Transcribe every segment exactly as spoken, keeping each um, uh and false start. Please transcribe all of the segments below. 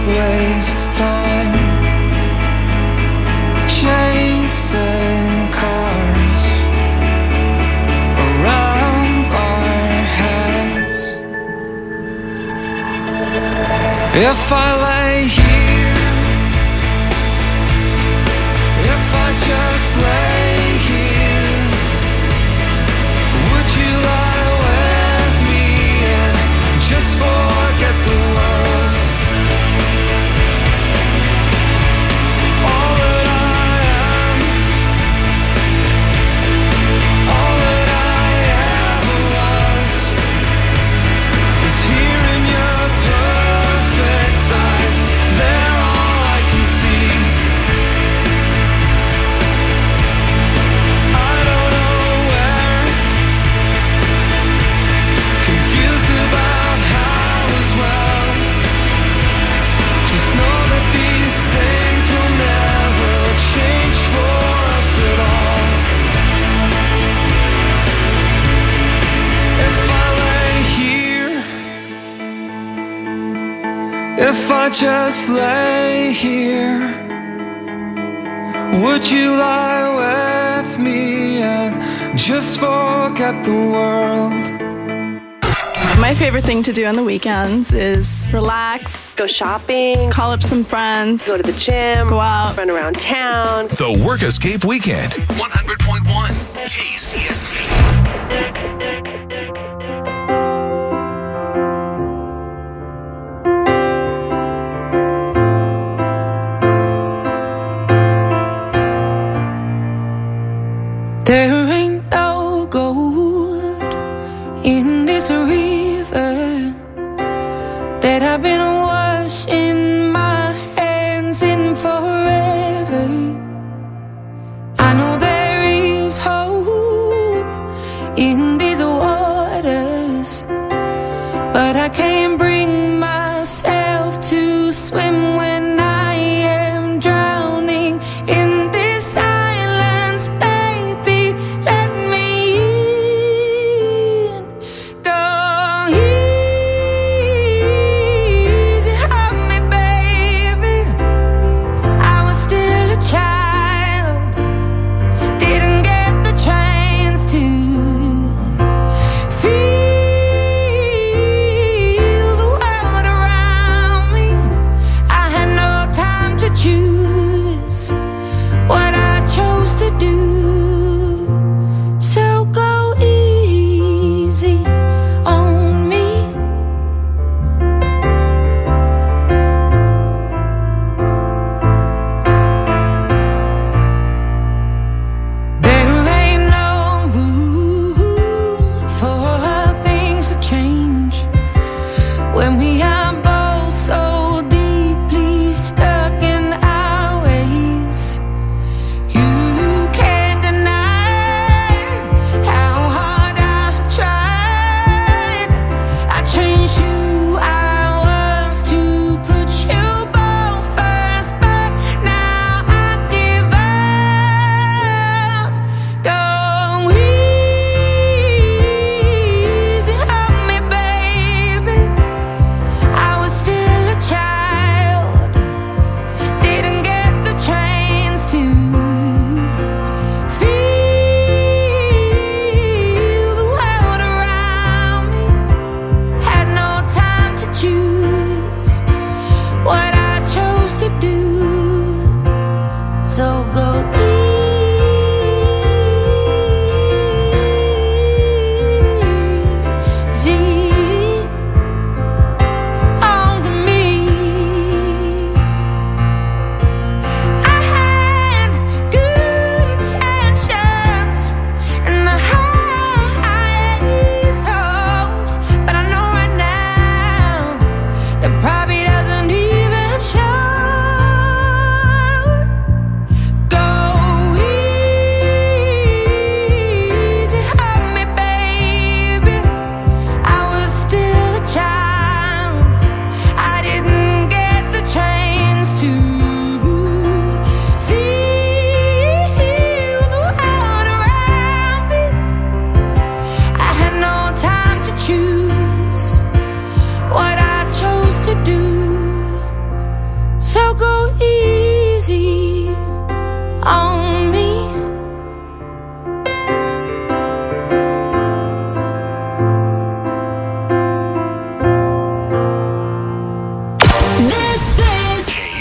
waste time chasing cars around our heads. If I lay here, if I just lay here, would you lie with me and just forget the world? All that I am, all that I ever was, is here in your perfect eyes. They're all I can see. I don't know where, confused about how as well. Just know that these things will never change for us at all. If I lay here, if I just lay here, would you lie with me and just forget the world? My favorite thing to do on the weekends is relax, Go shopping, call up some friends, go to the gym, go out. run around town. The Work Escape Weekend. one hundred point one K C S T. There ain't no gold in this river that I've been washing my hands in forever. I know there is hope in this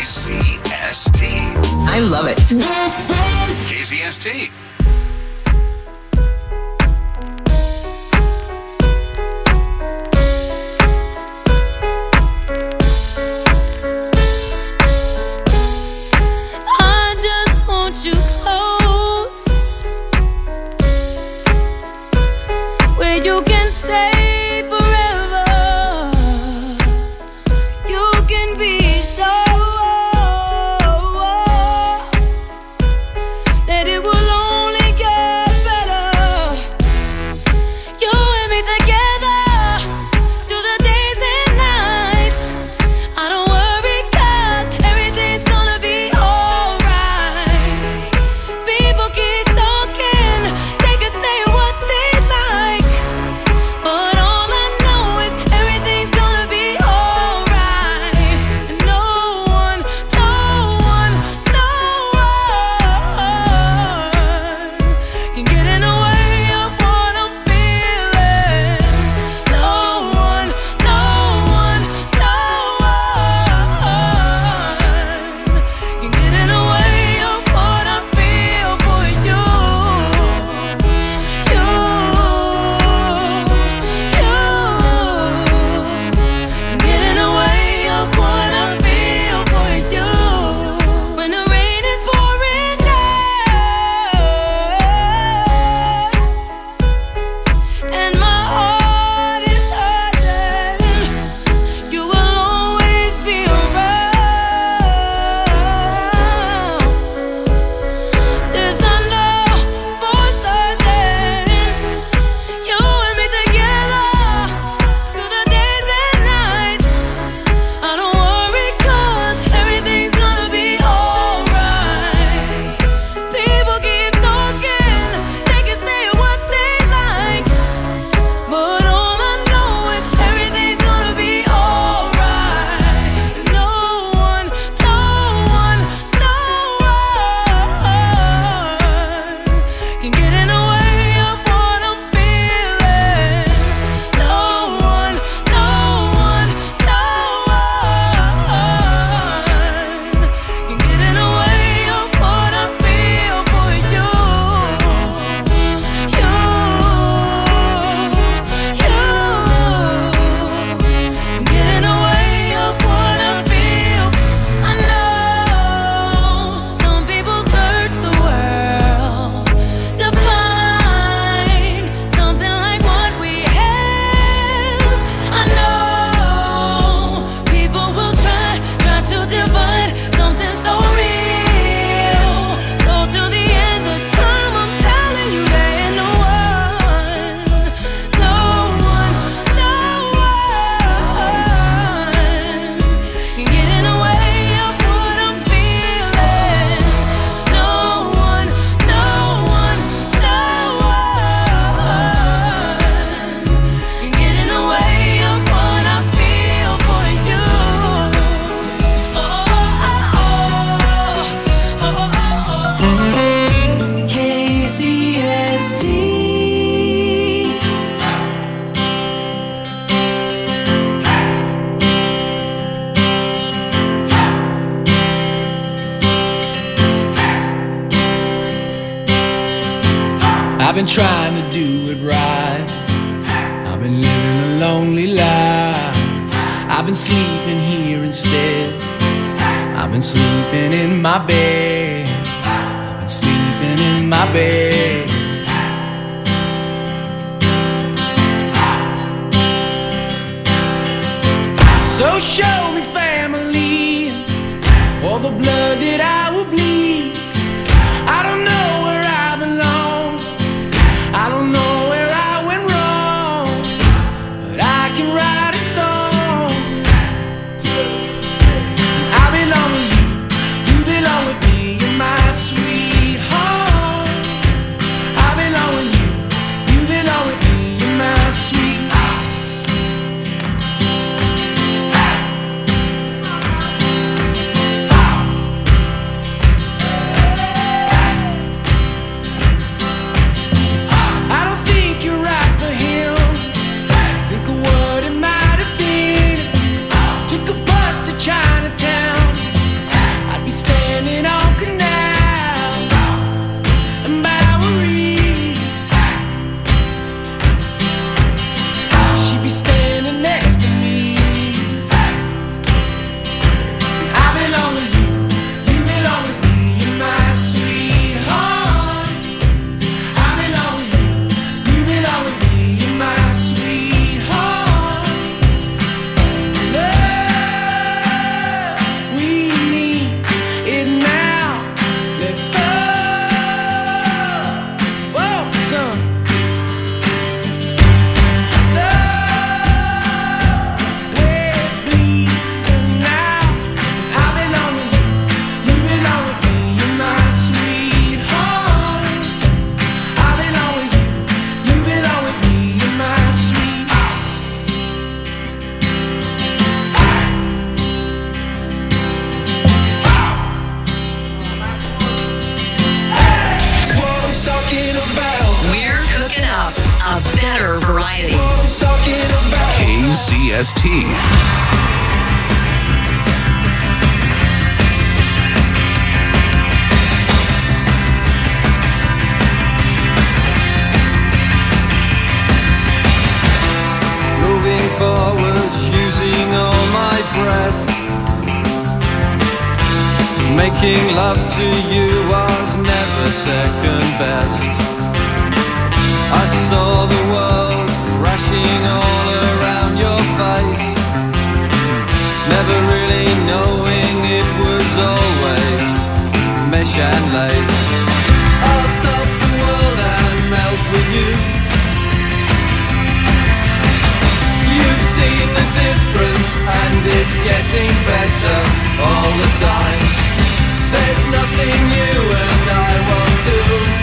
C S T. I love it. This is K C S T. I've been trying to do it right. I've been living a lonely life. I've been sleeping here instead. I've been sleeping in my bed. I've been sleeping in my bed. So show me family, all the blood that I will bleed. I don't know where I belong. I don't know where I went wrong, but I can write a song. I belong with you, you belong with me. You're my sweetheart. I belong with you, you belong with me. You're my sweetheart. talking about. K Z S T. Moving forward, using all my breath. Making love to you was never second best. I saw the world crashing all around your face, never really knowing it was always mesh and lace. I'll stop the world and melt with you. You've seen the difference and it's getting better all the time. There's nothing you and I won't do.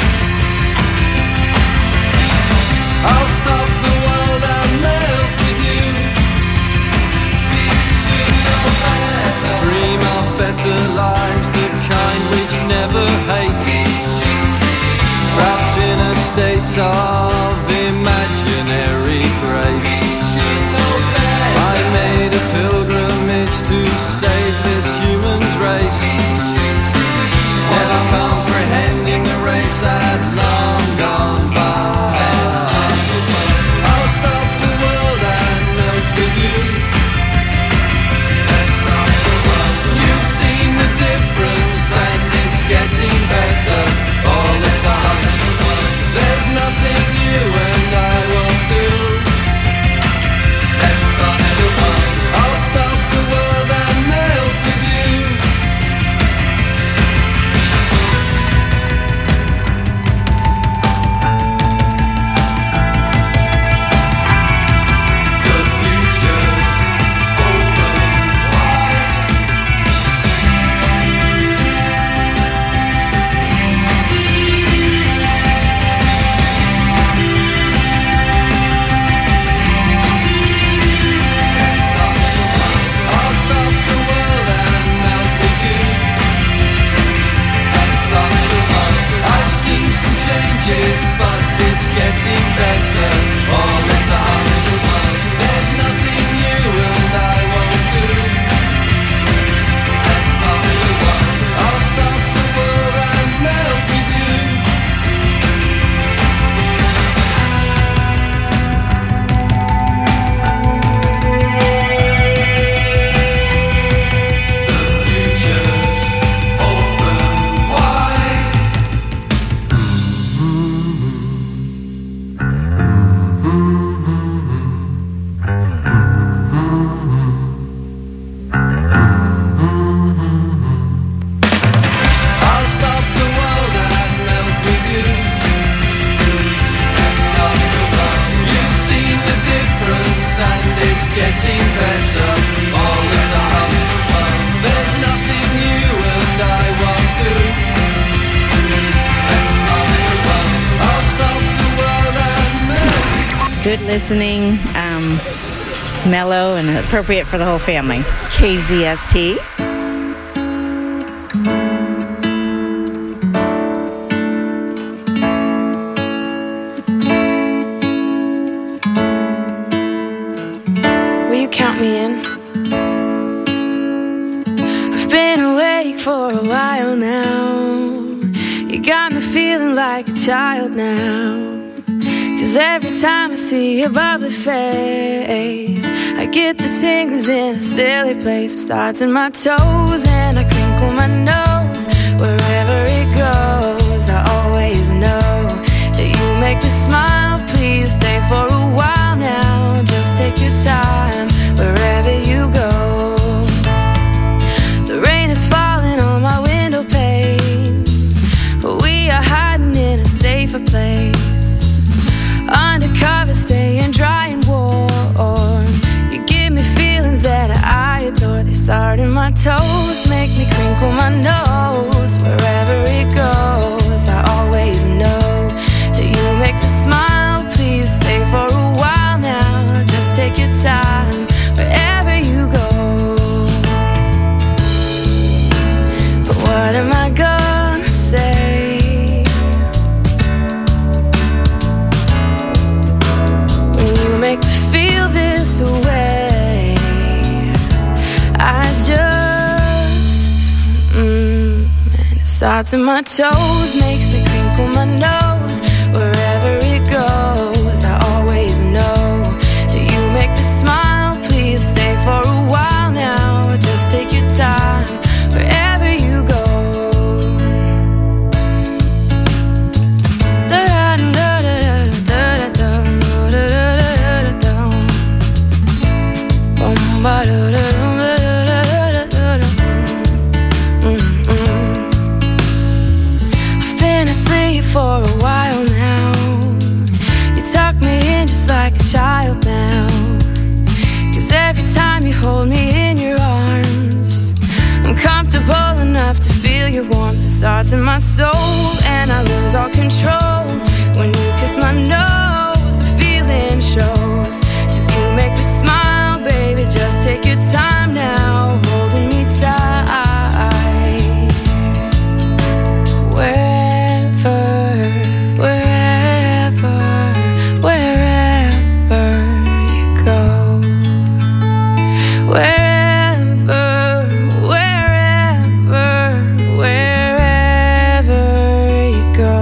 I'll stop the world and melt with you. We should know better. Dream of better lives, the kind which never hate. Trapped in a state of imaginary grace. I made a pilgrimage to save this human's race, never comprehending the race had long gone by. I'll stop the world and melt with you. You've seen the difference and it's getting better all the time. There's nothing you and I won't do. I'll stop the world and melt with you. The future's open wide. I'll stop the world and melt with you. I've seen some changes, but it's getting better all the time. There's nothing you and I won't do. I'll stop the world and melt with you. The future's open wide. I'll stop the world and melt with you. You've seen the difference and it's getting better all the time. There's nothing you and I won't do. I'll stop the world and melt. Good listening, um, mellow, and appropriate for the whole family. K Z S T. Will you count me in? I've been awake for a while now. You got me feeling like a child now. Cause every time I see your bubbly face, I get the tingles in a silly place. It starts in my toes and I crinkle my nose. Wherever it goes, I always know that you make me smile. Please stay for a while now. Just take your time wherever you go. The rain is falling on my window pane, but we are hiding in a safer place. Undercover, staying dry and warm. You give me feelings that I adore. They start in my toes, make me crinkle my nose. Wherever it goes, I always know that you make me smile. Please stay for a while now. Just take your time wherever you go. But what am I gonna say when you make me feel starts in my toes, makes me crinkle my nose. Wherever it goes, I always know that you make me smile. Please stay for a while now, just take your time wherever you go. I've been asleep for a while now. You tuck me in just like a child now. 'Cause every time you hold me in your arms, I'm comfortable enough to feel your warmth. It starts in my soul and I lose all control. When you kiss my nose, the feeling shows. 'Cause you make me smile, baby, just take your time now, holding me tight. Wherever, wherever, wherever you go. Wherever, wherever, wherever you go.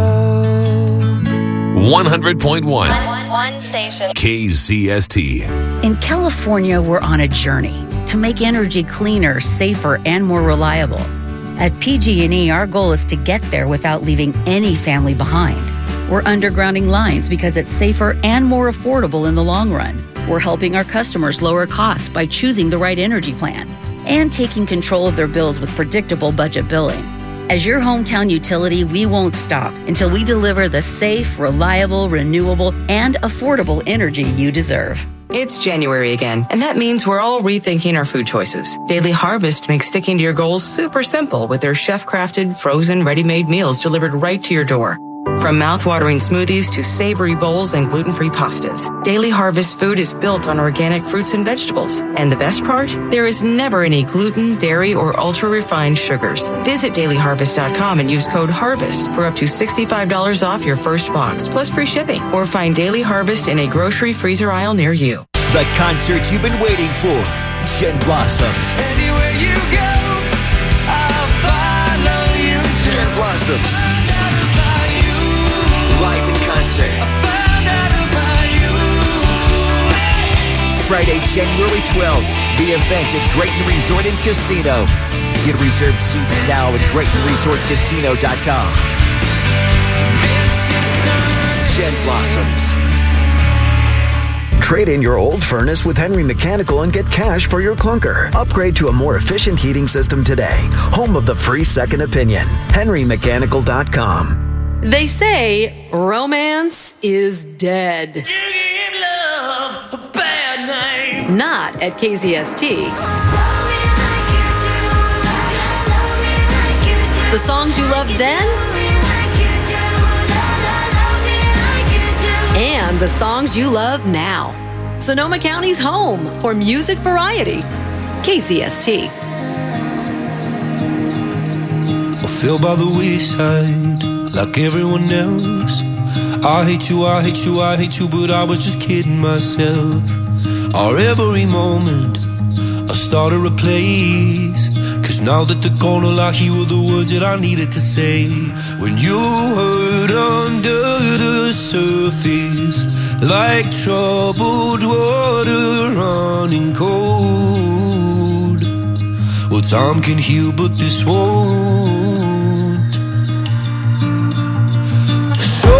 one hundred point one. One station. K Z S T. In California, we're on a journey to make energy cleaner, safer, and more reliable. At P G and E, our goal is to get there without leaving any family behind. We're undergrounding lines because it's safer and more affordable in the long run. We're helping our customers lower costs by choosing the right energy plan and taking control of their bills with predictable budget billing. As your hometown utility, we won't stop until we deliver the safe, reliable, renewable, and affordable energy you deserve. It's January again, and that means we're all rethinking our food choices. Daily Harvest makes sticking to your goals super simple with their chef-crafted, frozen, ready-made meals delivered right to your door. From mouth-watering smoothies to savory bowls and gluten-free pastas, Daily Harvest food is built on organic fruits and vegetables. And the best part? There is never any gluten, dairy, or ultra-refined sugars. Visit daily harvest dot com and use code HARVEST for up to sixty-five dollars off your first box, plus free shipping. Or find Daily Harvest in a grocery freezer aisle near you. The concert you've been waiting for. Jen Blossoms. Anywhere you go, I'll follow you. Jen Blossoms. Live in concert. Friday, January twelfth, the event at Grayton Resort and Casino. Get reserved seats now at grayton resort casino dot com. Jen Blossoms. Trade in your old furnace with Henry Mechanical and get cash for your clunker. Upgrade to a more efficient heating system today. Home of the free second opinion. henry mechanical dot com. They say romance is dead. You give love a bad name. Not at K Z S T. The songs you loved then and the songs you love now. Sonoma County's home for music variety. K Z S T. I fell by the wayside like everyone else. I hate you, I hate you, I hate you, but I was just kidding myself. Our every moment I started a place, 'cause now that they're gone, all I hear were the words that I needed to say. When you hurt under the surface, like troubled water running cold. Well, time can heal, but this won't. So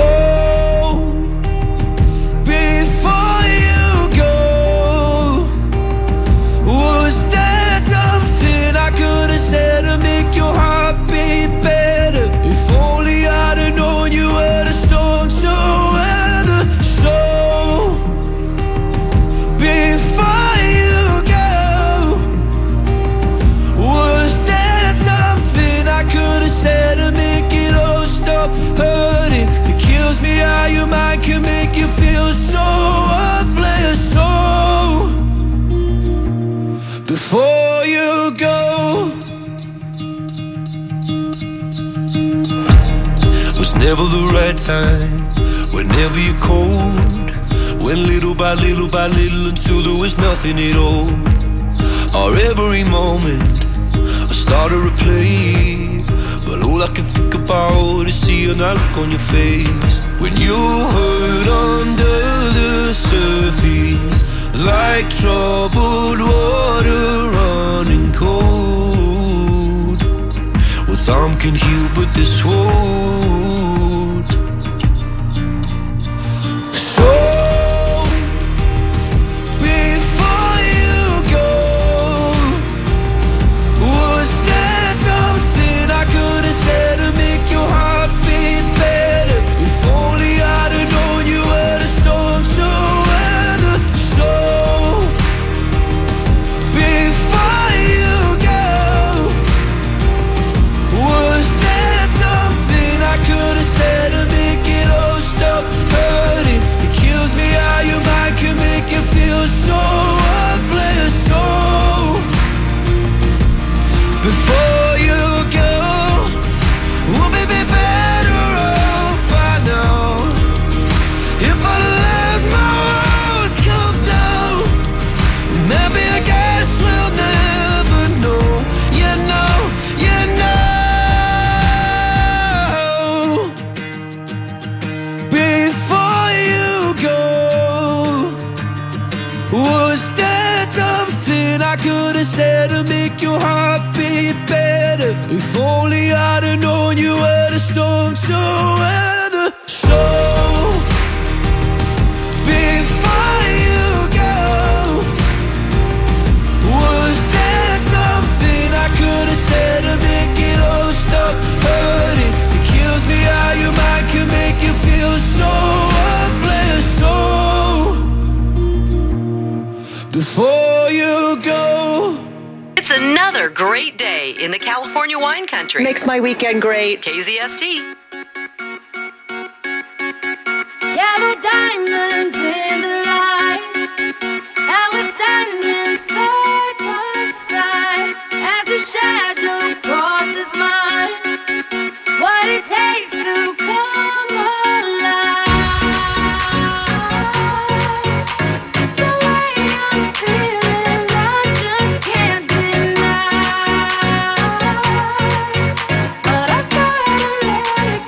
before you go, was there something I could have said to make your heart beat better? If only I'd have known you were the storm to weather. So before you go, was there something I could have said to make it all stop hurting? It kills me how your mind can make you feel so worthless. So before you go, was never the right time, whenever you're cold. Went little by little by little until there was nothing at all. Our every moment I started to play, but all I can think about is seeing that look on your face when you hurt under the surface, like troubled water running cold. Well, time can heal, but this won't. So before you go, was there something I could have said to make your heart beat better? If only I'd have known you were the storm to weather. So before you go, was there something I could have said to make it all stop hurting? It kills me how your mind can make you feel so worthless. So before you go, we'll be better off by now. If I let my walls come down, maybe I guess we'll never know. You know, you know. Before you go, was there something I could have said to make your heart beat better? If only I'd have known you were the storm to weather. So before you go, was there something I could have said to make it all stop hurting? It kills me how your mind can make you feel so worthless. So before you go. It's another great day in the California wine country. Makes my weekend great. K Z S T. Yellow diamonds in the light, and we're standing side by side as a shadow crosses mine. What it takes to come alive. It's the way I'm feeling, I just can't deny. But I gotta let it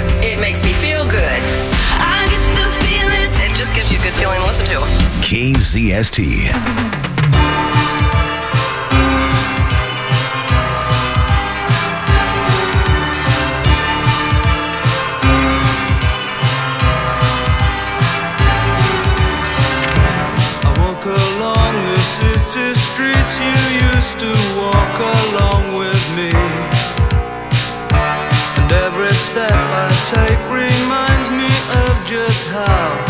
It makes me feel good. I get the feeling. It just gives you a good feeling to listen to. K Z S T. Along the city streets you used to walk along with me, and every step I take reminds me of just how